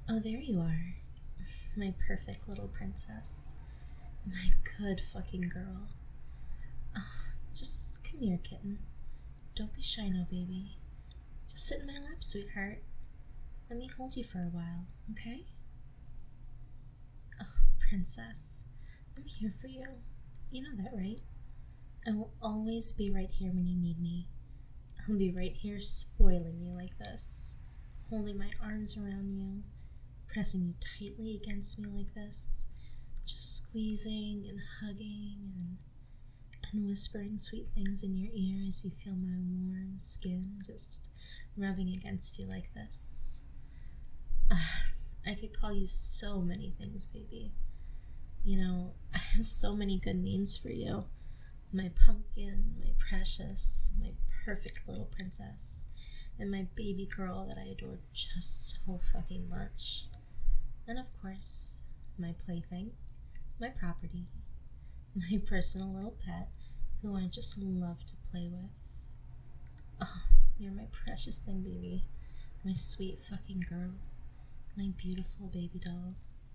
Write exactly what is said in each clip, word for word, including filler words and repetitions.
Oh, there you are. My perfect little princess. My good fucking girl. Oh, just come here, kitten. Don't be shy now, baby. Just sit in my lap, sweetheart. Let me hold you for a while, okay? Oh, princess. I'm here for you. You know that, right? I will always be right here when you need me. I'll be right here spoiling you like this, holding my arms around you, pressing you tightly against me like this, just squeezing and hugging and, and whispering sweet things in your ear as you feel my warm skin just rubbing against you like this. Uh, I could call you so many things, baby. You know, I have so many good names for you. My pumpkin, my precious, my perfect little princess, and my baby girl that I adore just so fucking much. And of course, my plaything, my property, my personal little pet who I just love to play with. Oh, you're my precious thing, baby. My sweet fucking girl. My beautiful baby doll.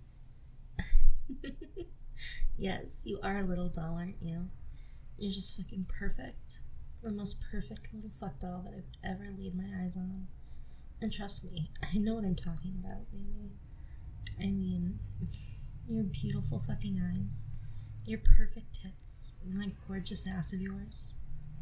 Yes, you are a little doll, aren't you? You're just fucking perfect. The most perfect little fuck doll that I've ever laid my eyes on. And trust me, I know what I'm talking about, baby. I mean, your beautiful fucking eyes, your perfect tits, and that gorgeous ass of yours.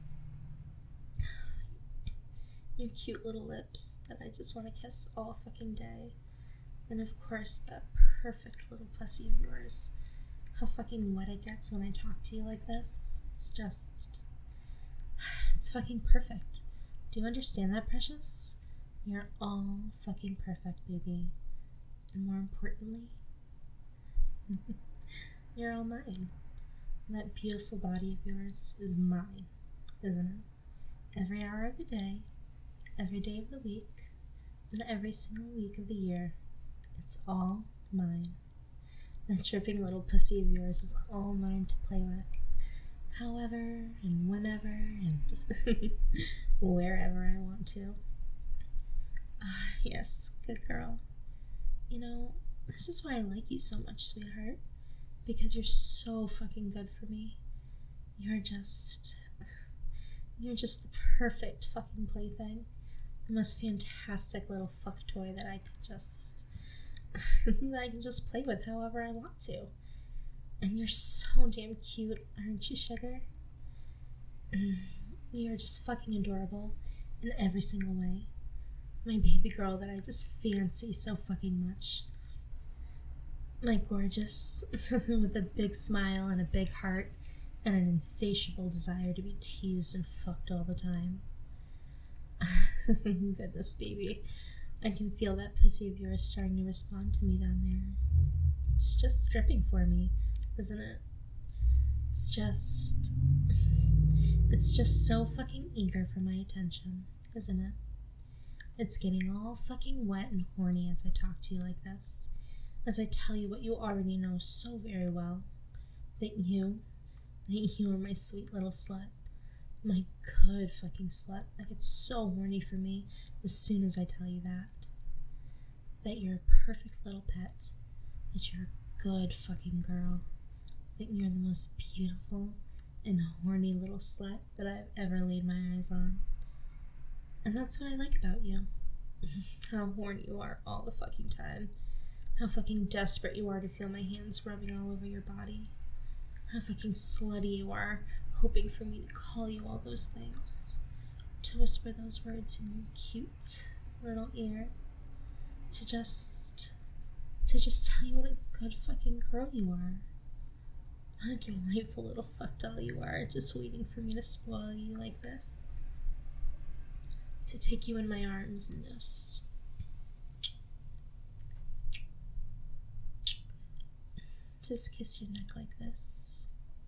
Your cute little lips that I just want to kiss all fucking day. And of course, that perfect little pussy of yours. How fucking wet it gets when I talk to you like this. It's just... It's fucking perfect. Do you understand that, precious? You're all fucking perfect, baby. And more importantly, you're all mine. And that beautiful body of yours is mine, isn't it? Every hour of the day, every day of the week, and every single week of the year, it's all mine. That dripping little pussy of yours is all mine to play with. However and whenever and wherever I want to. Ah, yes, good girl. You know, this is why I like you so much, sweetheart. Because you're so fucking good for me. You're just... You're just the perfect fucking plaything. The most fantastic little fuck toy that I could just... that I can just play with however I want to. And you're so damn cute, aren't you, sugar? You're just fucking adorable in every single way. My baby girl that I just fancy so fucking much. My gorgeous, with a big smile and a big heart and an insatiable desire to be teased and fucked all the time. Goodness, baby. I can feel that pussy of yours starting to respond to me down there. It's just dripping for me, isn't it? It's just... It's just so fucking eager for my attention, isn't it? It's getting all fucking wet and horny as I talk to you like this. As I tell you what you already know so very well. That you, that you are my sweet little slut. My good fucking slut that gets so horny for me as soon as I tell you that. That you're a perfect little pet. That you're a good fucking girl. That you're the most beautiful and horny little slut that I've ever laid my eyes on. And that's what I like about you. How horny you are all the fucking time. How fucking desperate you are to feel my hands rubbing all over your body. How fucking slutty you are, hoping for me to call you all those things. To whisper those words in your cute little ear. To just... To just tell you what a good fucking girl you are. What a delightful little fuck doll you are, just waiting for me to spoil you like this. To take you in my arms and just... Just kiss your neck like this.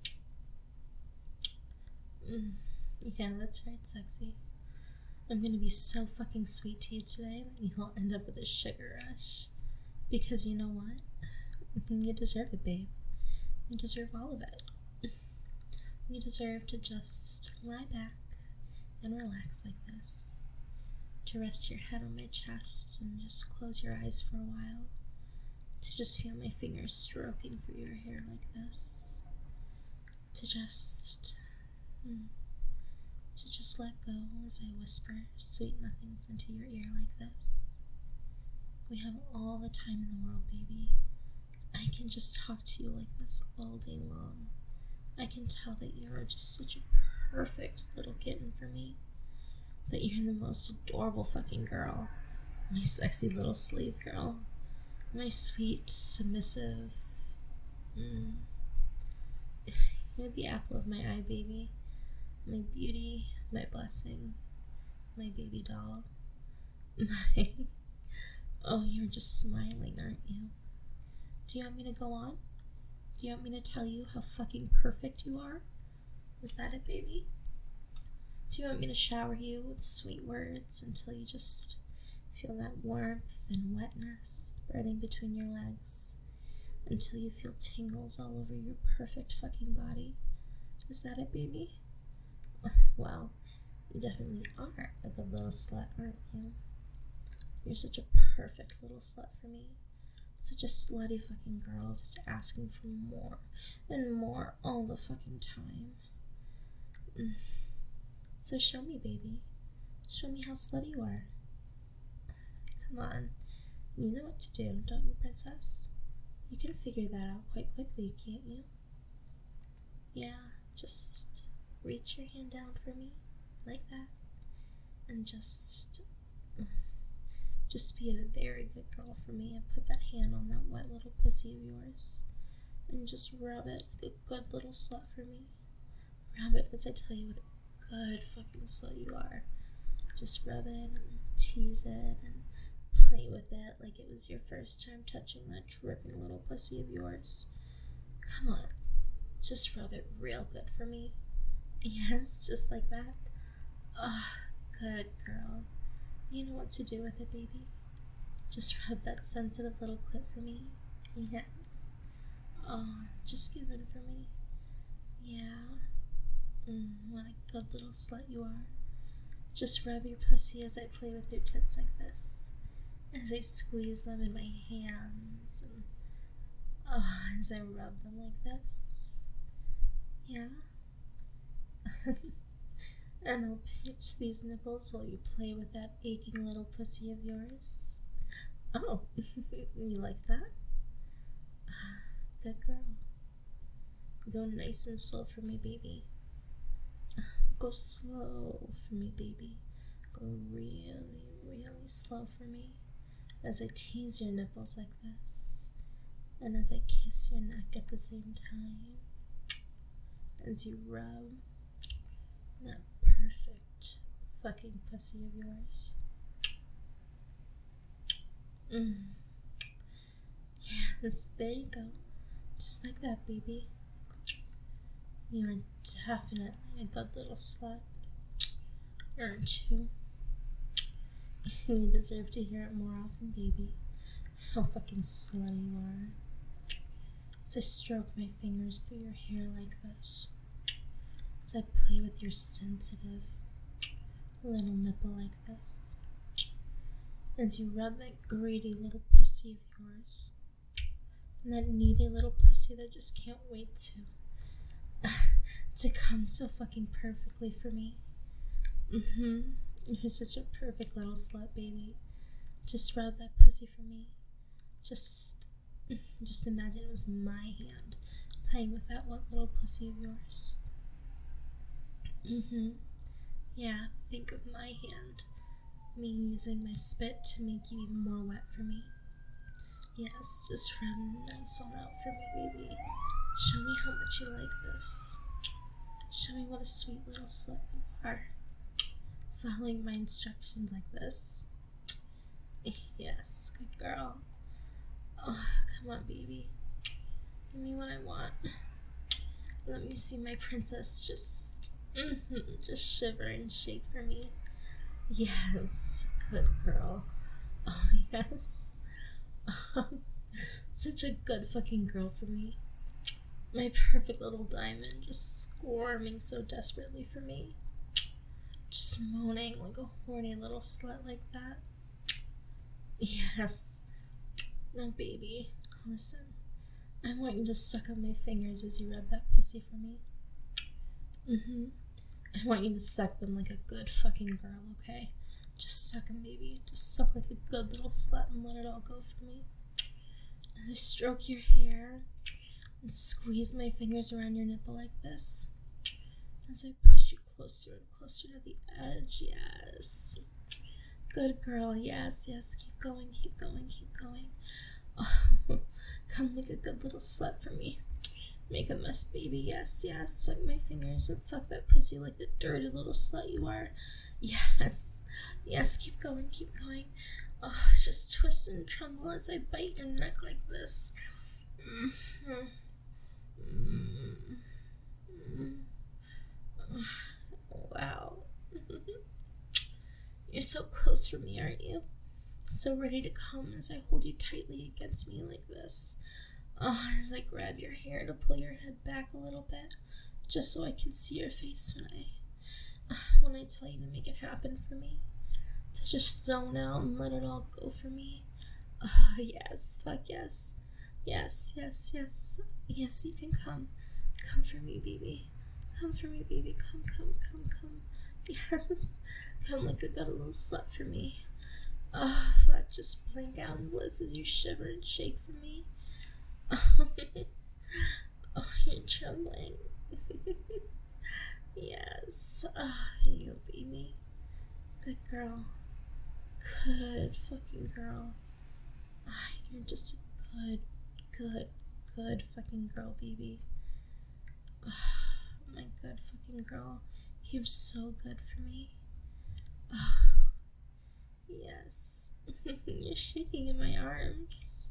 Mm, yeah, that's right, sexy. I'm gonna be so fucking sweet to you today that you'll end up with a sugar rush. Because you know what? You deserve it, babe. You deserve all of it. You deserve to just lie back and relax like this. to rest your head on my chest and just close your eyes for a while, to just feel my fingers stroking through your hair like this, to just, mm, to just let go as I whisper sweet nothings into your ear like this. We have all the time in the world, baby. I can just talk to you like this all day long. I can tell that you are just such a perfect little kitten for me. That you're the most adorable fucking girl. My sexy little slave girl. My sweet, submissive... Mm. You're the apple of my eye, baby. My beauty, my blessing, my baby doll. My... Oh, you're just smiling, aren't you? Do you want me to go on? Do you want me to tell you how fucking perfect you are? Is that it, baby? Do you want me to shower you with sweet words until you just feel that warmth and wetness spreading between your legs? Until you feel tingles all over your perfect fucking body? Is that it, baby? Well, you definitely are a good little slut, aren't you? You're such a perfect little slut for me. Such a slutty fucking girl, just asking for more and more all the fucking time. Mm. So show me, baby. Show me how slutty you are. Come on. You know what to do, don't you, princess? You can figure that out quite quickly, can't you? Yeah, just reach your hand down for me, like that. And just... Just be a very good girl for me and put that hand on that wet little pussy of yours. And just rub it like a good little slut for me. Rub it as I tell you what a good fucking slut you are. Just rub it and tease it and play with it like it was your first time touching that dripping little pussy of yours. Come on. Just rub it real good for me. Yes, just like that. Ah, oh, good girl. You know what to do with it, baby. Just rub that sensitive little clit for me. Yes. Oh, just give it for me. Yeah. Mm, what a good little slut you are. Just rub your pussy as I play with your tits like this. As I squeeze them in my hands. And oh, as I rub them like this. Yeah. And I'll pinch these nipples while you play with that aching little pussy of yours. Oh, you like that? Good girl. Go nice and slow for me, baby. Go slow for me, baby. Go really, really slow for me. As I tease your nipples like this. And as I kiss your neck at the same time. As you rub that perfect fucking pussy of yours. Mm. Yes, there you go. Just like that, baby. You are definitely a good little slut. Aren't you? You deserve to hear it more often, baby. How fucking slutty you are. As I stroke my fingers through your hair like this. As I play with your sensitive little nipple like this. As you rub that greedy little pussy of yours. And that needy little pussy that just can't wait to to come so fucking perfectly for me. Mm-hmm. You're such a perfect little slut, baby. Just rub that pussy for me. Just just imagine it was my hand playing with that wet little pussy of yours. Mm-hmm. Yeah, think of my hand. Me using my spit to make you even more wet for me. Yes, just rub nice on out for me, baby. Show me how much you like this. Show me what a sweet little slut you are. Following my instructions like this. Yes, good girl. Oh, come on, baby. Give me what I want. Let me see my princess just, mm-hmm, just shiver and shake for me. Yes, good girl. Oh, yes. Um, such a good fucking girl for me. My perfect little diamond just squirming so desperately for me. Just moaning like a horny little slut like that. Yes. Now, baby, listen. I want you to suck on my fingers as you rub that pussy for me. Mm-hmm. I want you to suck them like a good fucking girl, okay? Just suck them, baby. Just suck like a good little slut and let it all go for me. As I stroke your hair and squeeze my fingers around your nipple like this. As I push you closer and closer to the edge, yes. Good girl, yes, yes. Keep going, keep going, keep going. Oh, come make a good little slut for me. Make a mess, baby. Yes, yes. Suck my fingers and fuck that pussy like the dirty little slut you are. Yes, yes. Keep going, keep going. Oh, just twist and tremble as I bite your neck like this. Mm-hmm. Mm-hmm. Wow. You're so close for me, aren't you? So ready to come as I hold you tightly against me like this. Oh, as I grab your hair to pull your head back a little bit, just so I can see your face when I, uh, when I tell you to make it happen for me. To just zone out and let it all go for me. Oh, yes, fuck yes. Yes, yes, yes. Yes, you can come. Come for me, baby. Come for me, baby. Come, come, come, come. Yes. Come like a good little slut for me. Oh, fuck, just blink out in bliss as you shiver and shake for me. Oh, you're trembling. Yes. Oh, you baby. Good girl. Good fucking girl. Oh, you're just a good, good, good fucking girl, baby. Oh, my good fucking girl. You're so good for me. Oh, yes. You're shaking in my arms.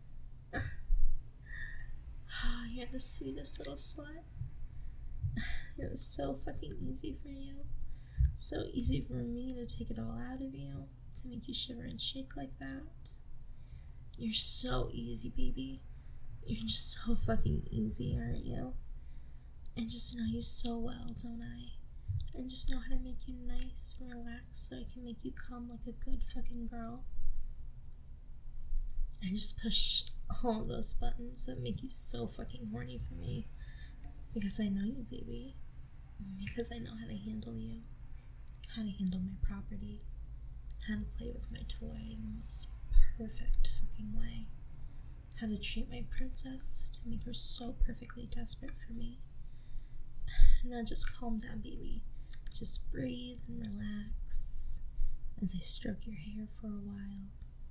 Oh, you're the sweetest little slut. It was so fucking easy for you. So easy for me to take it all out of you, to make you shiver and shake like that. You're so easy, baby. You're just so fucking easy, aren't you? I just know you so well, don't I? I just know how to make you nice and relaxed so I can make you come like a good fucking girl. I just push all of those buttons that make you so fucking horny for me. Because I know you, baby. Because I know how to handle you. How to handle my property. How to play with my toy in the most perfect fucking way. How to treat my princess to make her so perfectly desperate for me. Now just calm down, baby. Just breathe and relax as I stroke your hair for a while.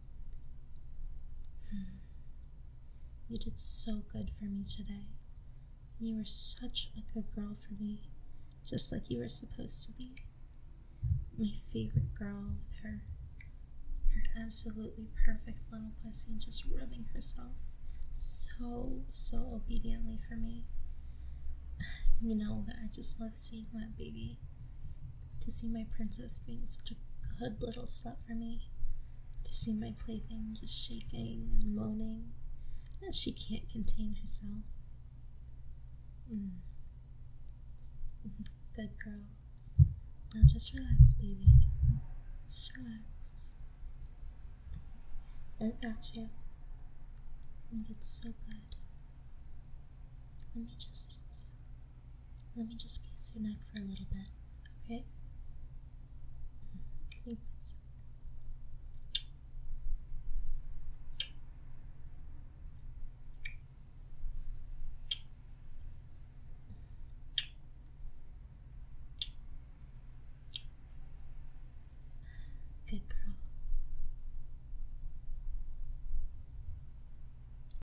You did so good for me today. You were such a good girl for me, just like you were supposed to be. My favorite girl with her, her absolutely perfect little pussy just rubbing herself so, so obediently for me. You know that I just love seeing that, baby. To see my princess being such a good little slut for me. To see my plaything just shaking and moaning as she can't contain herself. Mm. Good girl. Now just relax, baby. Just relax. I got you. You did so good. Let me just, let me just kiss your neck for a little bit, okay? Thanks.